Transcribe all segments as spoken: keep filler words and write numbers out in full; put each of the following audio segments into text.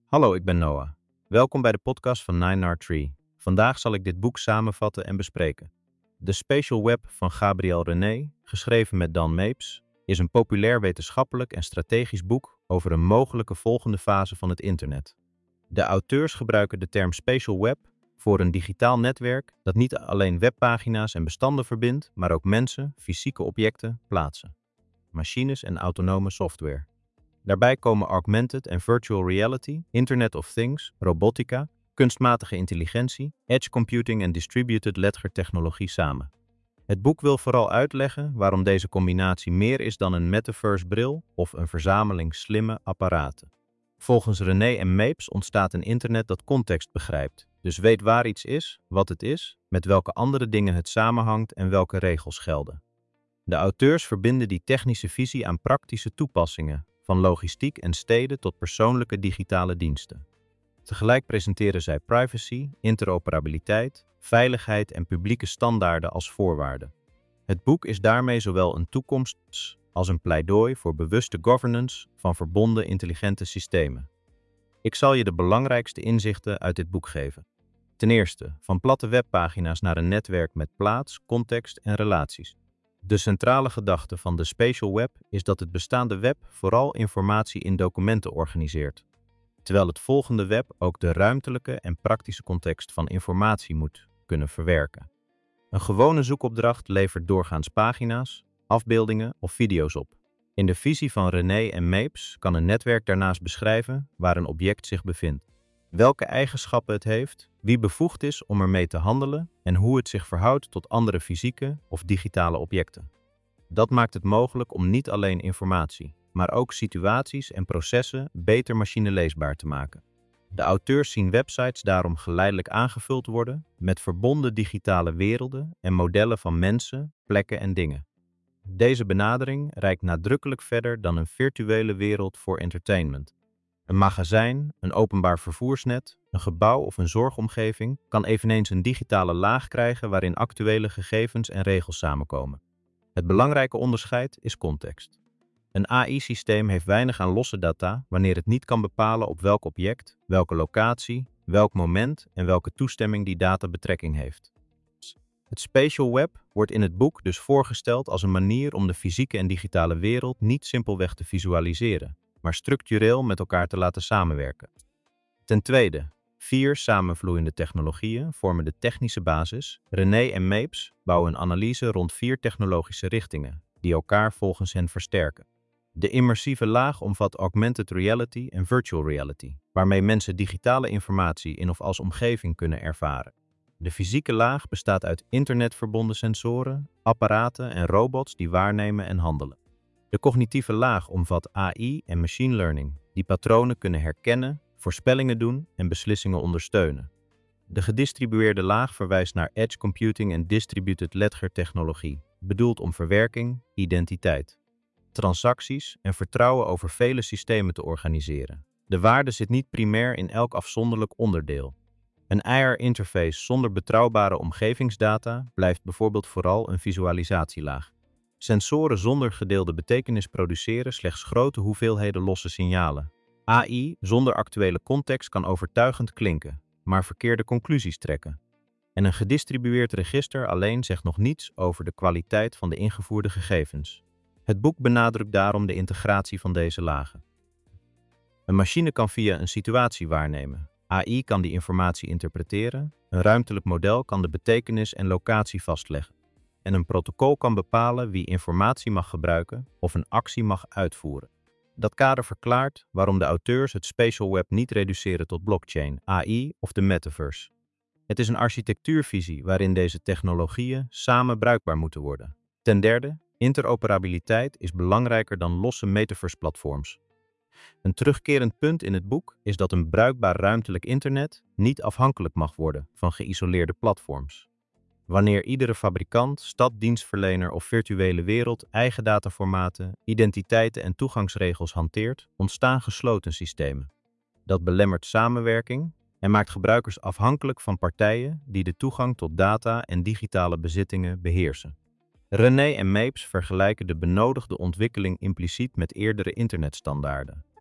Hallo, ik ben Noah. Welkom bij de podcast van nine R Tree. Vandaag zal ik dit boek samenvatten en bespreken. The Spatial Web van Gabriel René, geschreven met Dan Mapes, is een populair wetenschappelijk en strategisch boek over een mogelijke volgende fase van het internet. De auteurs gebruiken de term Spatial Web voor een digitaal netwerk dat niet alleen webpagina's en bestanden verbindt, maar ook mensen, fysieke objecten, plaatsen, machines en autonome software. Daarbij komen augmented en virtual reality, Internet of Things, robotica, kunstmatige intelligentie, edge computing en distributed ledger technologie samen. Het boek wil vooral uitleggen waarom deze combinatie meer is dan een metaverse-bril of een verzameling slimme apparaten. Volgens René en Mapes ontstaat een internet dat context begrijpt, dus weet waar iets is, wat het is, met welke andere dingen het samenhangt en welke regels gelden. De auteurs verbinden die technische visie aan praktische toepassingen, van logistiek en steden tot persoonlijke digitale diensten. Tegelijk presenteren zij privacy, interoperabiliteit, veiligheid en publieke standaarden als voorwaarden. Het boek is daarmee zowel een toekomst als een pleidooi voor bewuste governance van verbonden intelligente systemen. Ik zal je de belangrijkste inzichten uit dit boek geven. Ten eerste, van platte webpagina's naar een netwerk met plaats, context en relaties. De centrale gedachte van de Spatial Web is dat het bestaande web vooral informatie in documenten organiseert, terwijl het volgende web ook de ruimtelijke en praktische context van informatie moet kunnen verwerken. Een gewone zoekopdracht levert doorgaans pagina's, afbeeldingen of video's op. In de visie van René en Mapes kan een netwerk daarnaast beschrijven waar een object zich bevindt, welke eigenschappen het heeft, wie bevoegd is om ermee te handelen en hoe het zich verhoudt tot andere fysieke of digitale objecten. Dat maakt het mogelijk om niet alleen informatie, maar ook situaties en processen beter machineleesbaar te maken. De auteurs zien websites daarom geleidelijk aangevuld worden met verbonden digitale werelden en modellen van mensen, plekken en dingen. Deze benadering reikt nadrukkelijk verder dan een virtuele wereld voor entertainment. Een magazijn, een openbaar vervoersnet, een gebouw of een zorgomgeving kan eveneens een digitale laag krijgen waarin actuele gegevens en regels samenkomen. Het belangrijke onderscheid is context. Een A I-systeem heeft weinig aan losse data wanneer het niet kan bepalen op welk object, welke locatie, welk moment en welke toestemming die data betrekking heeft. Het Spatial Web wordt in het boek dus voorgesteld als een manier om de fysieke en digitale wereld niet simpelweg te visualiseren, maar structureel met elkaar te laten samenwerken. Ten tweede, vier samenvloeiende technologieën vormen de technische basis. René en Mapes bouwen een analyse rond vier technologische richtingen, die elkaar volgens hen versterken. De immersieve laag omvat augmented reality en virtual reality, waarmee mensen digitale informatie in of als omgeving kunnen ervaren. De fysieke laag bestaat uit internetverbonden sensoren, apparaten en robots die waarnemen en handelen. De cognitieve laag omvat A I en machine learning, die patronen kunnen herkennen, voorspellingen doen en beslissingen ondersteunen. De gedistribueerde laag verwijst naar edge computing en distributed ledger technologie, bedoeld om verwerking, identiteit, transacties en vertrouwen over vele systemen te organiseren. De waarde zit niet primair in elk afzonderlijk onderdeel. Een I R-interface zonder betrouwbare omgevingsdata blijft bijvoorbeeld vooral een visualisatielaag. Sensoren zonder gedeelde betekenis produceren slechts grote hoeveelheden losse signalen. A I zonder actuele context kan overtuigend klinken, maar verkeerde conclusies trekken. En een gedistribueerd register alleen zegt nog niets over de kwaliteit van de ingevoerde gegevens. Het boek benadrukt daarom de integratie van deze lagen. Een machine kan via een situatie waarnemen. A I kan die informatie interpreteren, een ruimtelijk model kan de betekenis en locatie vastleggen. En een protocol kan bepalen wie informatie mag gebruiken of een actie mag uitvoeren. Dat kader verklaart waarom de auteurs het Spatial Web niet reduceren tot blockchain, A I of de metaverse. Het is een architectuurvisie waarin deze technologieën samen bruikbaar moeten worden. Ten derde, interoperabiliteit is belangrijker dan losse metaverse-platforms. Een terugkerend punt in het boek is dat een bruikbaar ruimtelijk internet niet afhankelijk mag worden van geïsoleerde platforms. Wanneer iedere fabrikant, stad, dienstverlener of virtuele wereld eigen dataformaten, identiteiten en toegangsregels hanteert, ontstaan gesloten systemen. Dat belemmert samenwerking en maakt gebruikers afhankelijk van partijen die de toegang tot data en digitale bezittingen beheersen. René en Mapes vergelijken de benodigde ontwikkeling impliciet met eerdere internetstandaarden.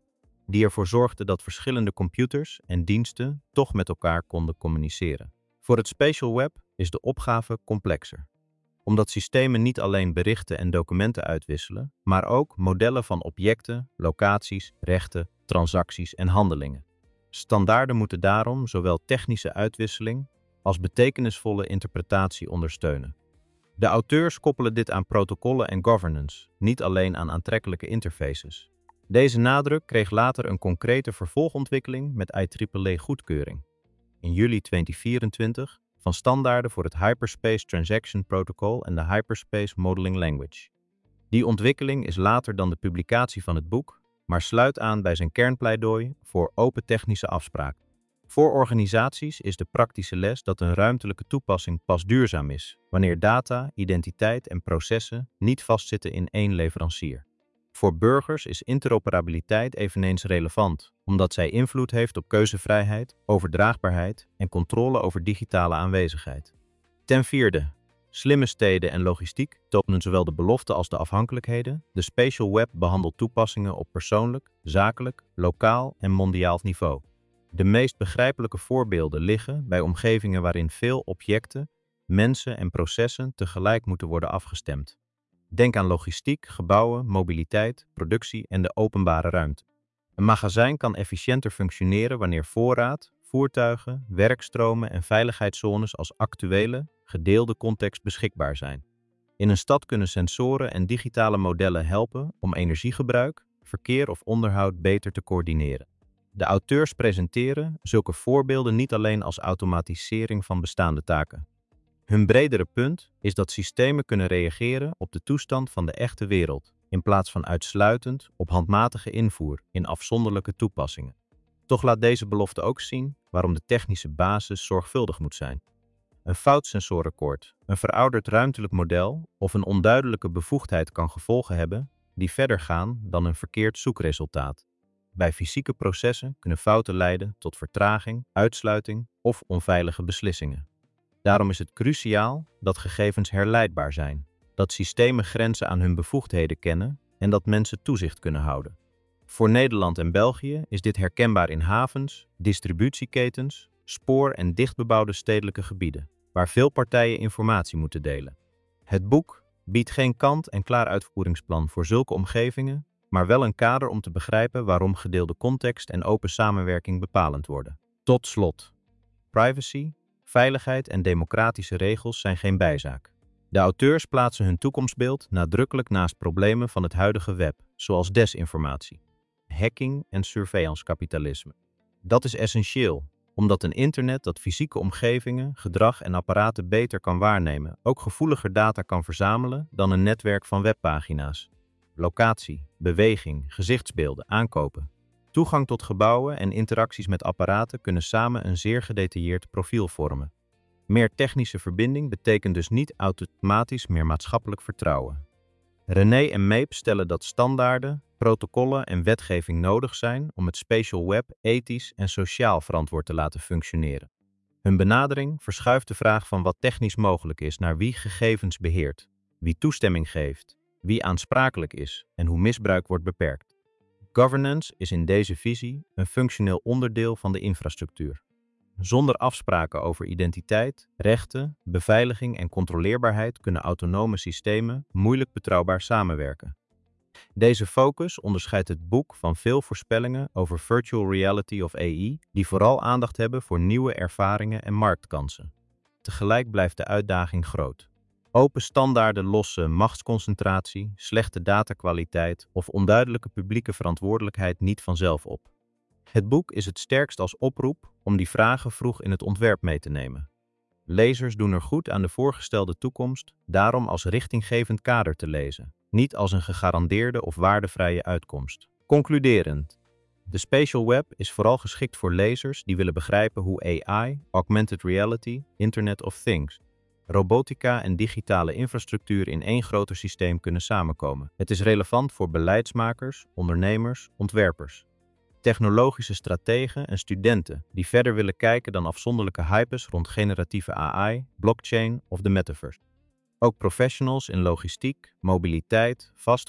die ervoor zorgde dat verschillende computers en diensten toch met elkaar konden communiceren. Voor het Spatial Web is de opgave complexer, omdat systemen niet alleen berichten en documenten uitwisselen, maar ook modellen van objecten, locaties, rechten, transacties en handelingen. Standaarden moeten daarom zowel technische uitwisseling als betekenisvolle interpretatie ondersteunen. De auteurs koppelen dit aan protocollen en governance, niet alleen aan aantrekkelijke interfaces. Deze nadruk kreeg later een concrete vervolgontwikkeling met I triple A-goedkeuring in juli tweeduizend vierentwintig van standaarden voor het Hyperspace Transaction Protocol en de Hyperspace Modeling Language. Die ontwikkeling is later dan de publicatie van het boek, maar sluit aan bij zijn kernpleidooi voor open technische afspraken. Voor organisaties is de praktische les dat een ruimtelijke toepassing pas duurzaam is, wanneer data, identiteit en processen niet vastzitten in één leverancier. Voor burgers is interoperabiliteit eveneens relevant, omdat zij invloed heeft op keuzevrijheid, overdraagbaarheid en controle over digitale aanwezigheid. Ten vierde, slimme steden en logistiek tonen zowel de beloften als de afhankelijkheden. De Spatial Web behandelt toepassingen op persoonlijk, zakelijk, lokaal en mondiaal niveau. De meest begrijpelijke voorbeelden liggen bij omgevingen waarin veel objecten, mensen en processen tegelijk moeten worden afgestemd. Denk aan logistiek, gebouwen, mobiliteit, productie en de openbare ruimte. Een magazijn kan efficiënter functioneren wanneer voorraad, voertuigen, werkstromen en veiligheidszones als actuele, gedeelde context beschikbaar zijn. In een stad kunnen sensoren en digitale modellen helpen om energiegebruik, verkeer of onderhoud beter te coördineren. De auteurs presenteren zulke voorbeelden niet alleen als automatisering van bestaande taken. Hun bredere punt is dat systemen kunnen reageren op de toestand van de echte wereld, in plaats van uitsluitend op handmatige invoer in afzonderlijke toepassingen. Toch laat deze belofte ook zien waarom de technische basis zorgvuldig moet zijn. Een fout sensorenkort, een verouderd ruimtelijk model of een onduidelijke bevoegdheid kan gevolgen hebben die verder gaan dan een verkeerd zoekresultaat. Bij fysieke processen kunnen fouten leiden tot vertraging, uitsluiting of onveilige beslissingen. Daarom is het cruciaal dat gegevens herleidbaar zijn, dat systemen grenzen aan hun bevoegdheden kennen en dat mensen toezicht kunnen houden. Voor Nederland en België is dit herkenbaar in havens, distributieketens, spoor- en dichtbebouwde stedelijke gebieden, waar veel partijen informatie moeten delen. Het boek biedt geen kant-en-klaar uitvoeringsplan voor zulke omgevingen, maar wel een kader om te begrijpen waarom gedeelde context en open samenwerking bepalend worden. Tot slot, privacy, veiligheid en democratische regels zijn geen bijzaak. De auteurs plaatsen hun toekomstbeeld nadrukkelijk naast problemen van het huidige web, zoals desinformatie, hacking en surveillance-kapitalisme. Dat is essentieel, omdat een internet dat fysieke omgevingen, gedrag en apparaten beter kan waarnemen, ook gevoeliger data kan verzamelen dan een netwerk van webpagina's. Locatie, beweging, gezichtsbeelden, aankopen. Toegang tot gebouwen en interacties met apparaten kunnen samen een zeer gedetailleerd profiel vormen. Meer technische verbinding betekent dus niet automatisch meer maatschappelijk vertrouwen. René en Meep stellen dat standaarden, protocollen en wetgeving nodig zijn om het Spatial Web ethisch en sociaal verantwoord te laten functioneren. Hun benadering verschuift de vraag van wat technisch mogelijk is naar wie gegevens beheert, wie toestemming geeft, wie aansprakelijk is en hoe misbruik wordt beperkt. Governance is in deze visie een functioneel onderdeel van de infrastructuur. Zonder afspraken over identiteit, rechten, beveiliging en controleerbaarheid kunnen autonome systemen moeilijk betrouwbaar samenwerken. Deze focus onderscheidt het boek van veel voorspellingen over virtual reality of A I, die vooral aandacht hebben voor nieuwe ervaringen en marktkansen. Tegelijk blijft de uitdaging groot. Open standaarden lossen machtsconcentratie, slechte datakwaliteit of onduidelijke publieke verantwoordelijkheid niet vanzelf op. Het boek is het sterkst als oproep om die vragen vroeg in het ontwerp mee te nemen. Lezers doen er goed aan de voorgestelde toekomst daarom als richtinggevend kader te lezen, niet als een gegarandeerde of waardevrije uitkomst. Concluderend, de Spatial Web is vooral geschikt voor lezers die willen begrijpen hoe A I, augmented reality, Internet of Things, robotica en digitale infrastructuur in één groter systeem kunnen samenkomen. Het is relevant voor beleidsmakers, ondernemers, ontwerpers, technologische strategen en studenten die verder willen kijken dan afzonderlijke hypes rond generatieve A I, blockchain of de metaverse. Ook professionals in logistiek, mobiliteit, vastgoed,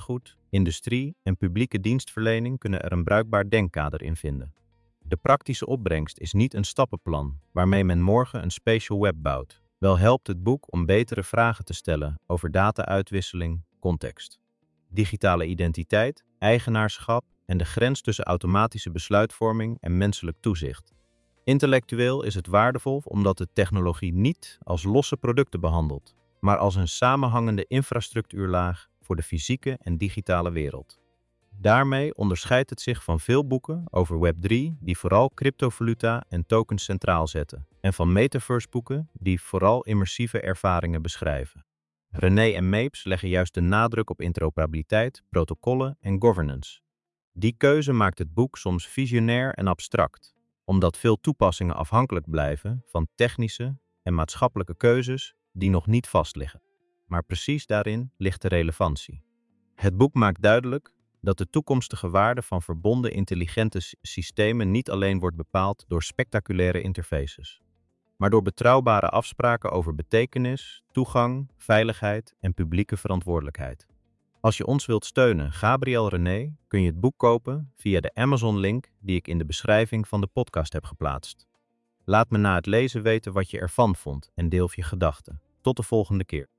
Industrie en publieke dienstverlening kunnen er een bruikbaar denkkader in vinden. De praktische opbrengst is niet een stappenplan waarmee men morgen een spatial web bouwt. Wel helpt het boek om betere vragen te stellen over data-uitwisseling, context, digitale identiteit, eigenaarschap en de grens tussen automatische besluitvorming en menselijk toezicht. Intellectueel is het waardevol omdat de technologie niet als losse producten behandelt, maar als een samenhangende infrastructuurlaag voor de fysieke en digitale wereld. Daarmee onderscheidt het zich van veel boeken over web drie die vooral cryptovaluta en tokens centraal zetten, en van metaverse-boeken die vooral immersieve ervaringen beschrijven. René en Mapes leggen juist de nadruk op interoperabiliteit, protocollen en governance. Die keuze maakt het boek soms visionair en abstract, omdat veel toepassingen afhankelijk blijven van technische en maatschappelijke keuzes die nog niet vastliggen. Maar precies daarin ligt de relevantie. Het boek maakt duidelijk dat de toekomstige waarde van verbonden intelligente s- systemen niet alleen wordt bepaald door spectaculaire interfaces, maar door betrouwbare afspraken over betekenis, toegang, veiligheid en publieke verantwoordelijkheid. Als je ons wilt steunen, Gabriel René, kun je het boek kopen via de Amazon-link die ik in de beschrijving van de podcast heb geplaatst. Laat me na het lezen weten wat je ervan vond en deel je gedachten. Tot de volgende keer.